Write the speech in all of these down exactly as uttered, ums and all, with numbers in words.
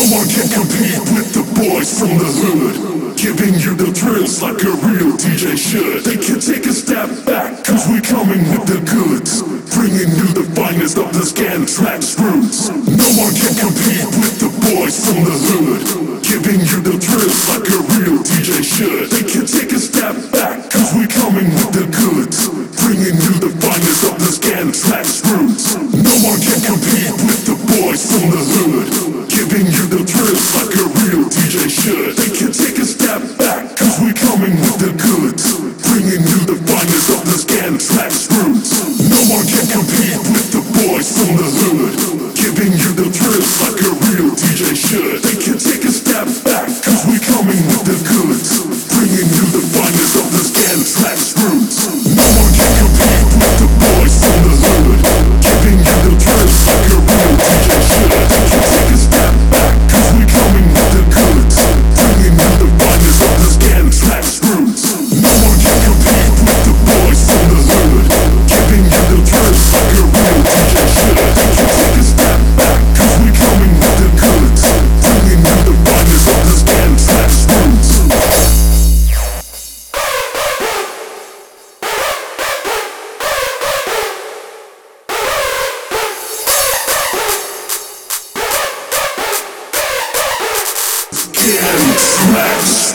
one can compete with the boys from the hood, giving you the thrills like a real D J should. They can take a step back, cause we coming with the goods, bringing you the finest of the scan tracks roots. No one can compete with the boys from the hood, giving you the thrills like a real D J should. They can take a step back, cause we coming with the goods, bringing you the finest of the scan tracks roots. No one can compete with the boys from the hood, giving you the thrills like a real D J should. They can take a step back, cause we coming with the goods, bringing you the finest of the scan tracks roots. No one can compete with the boys from the hood, giving you the thrills like a real D J should. They can take a step back, cause we coming with the goods, bringing you the finest of the scan tracks roots. No one can compete with the boys from the hood, giving you the thrills like a real D J should. They can take a step back, cause we coming with the goods, bringing you the finest of the scan tracks roots. No one can compete with the boys from the hood, giving you the thrills like a real D J should. They can take a step back, cause we coming with the goods, bringing you the finest of the scan tracks roots. Scan tracks.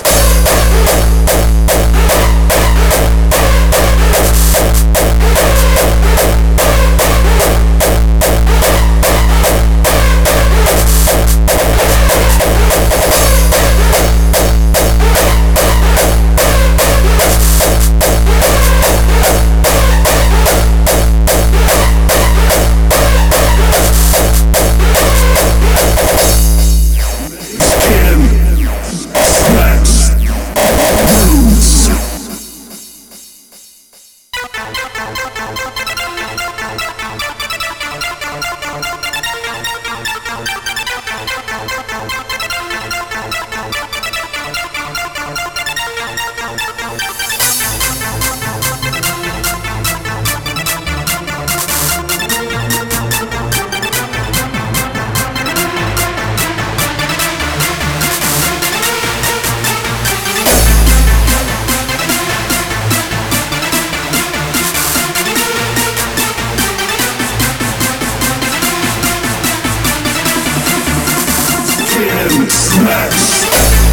Scan tracks.